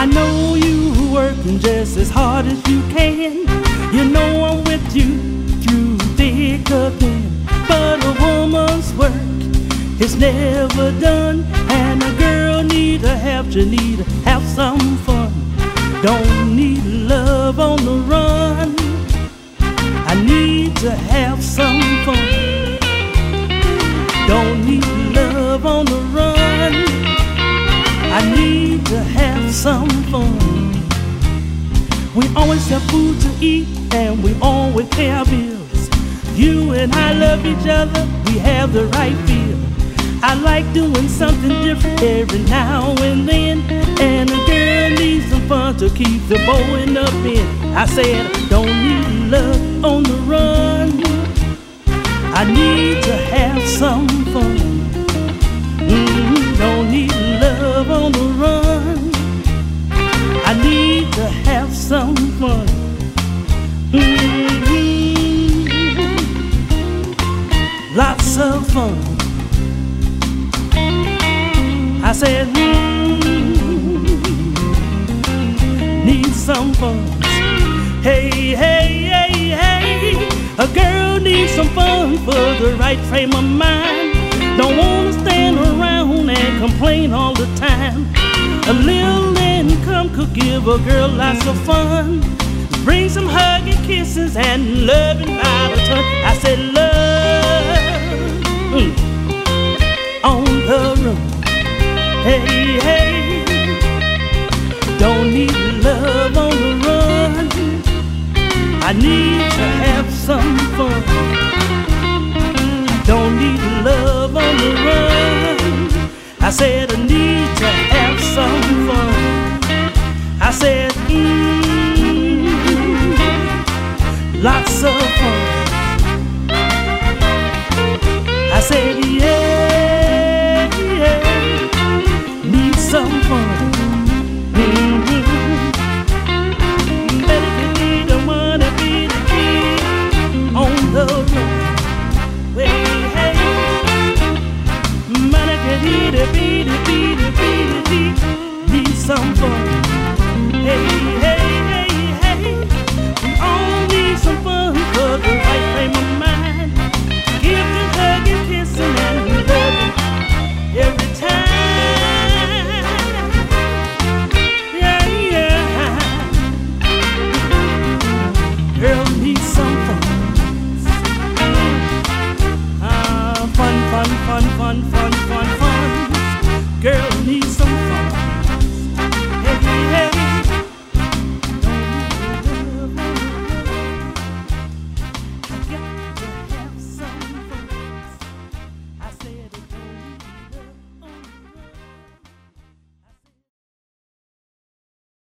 I know you working just as hard as you can. You know I'm with you through thick or thin. But a woman's work is never done, and a girl need to have some fun. Don't need love on the run. I need to have some fun. Don't need love on the run. I need to have some fun. We always have food to eat and we always pay our bills. You and I love each other, we have the right feel. I like doing something different every now and then, and a girl needs some fun to keep the bowing up in. I said, don't need love on the run. I need to have some fun. Don't need love on the run. I need to have some fun. Lots of fun. I said, need some fun. Hey, hey, hey, hey. A girl needs some fun for the right frame of mind. Don't wanna stand around and complain all the time. A little income could give a girl lots of fun. Bring some hugging, kisses, and loving by the ton. I said love on the run. Hey, hey. Don't need love on the run. I need to have some fun. Don't need love on the run. I said I need to have some fun. I said lots of fun. I said yeah, yeah, need some fun. Better be the one to be the key on the road. Need some fun. Hey.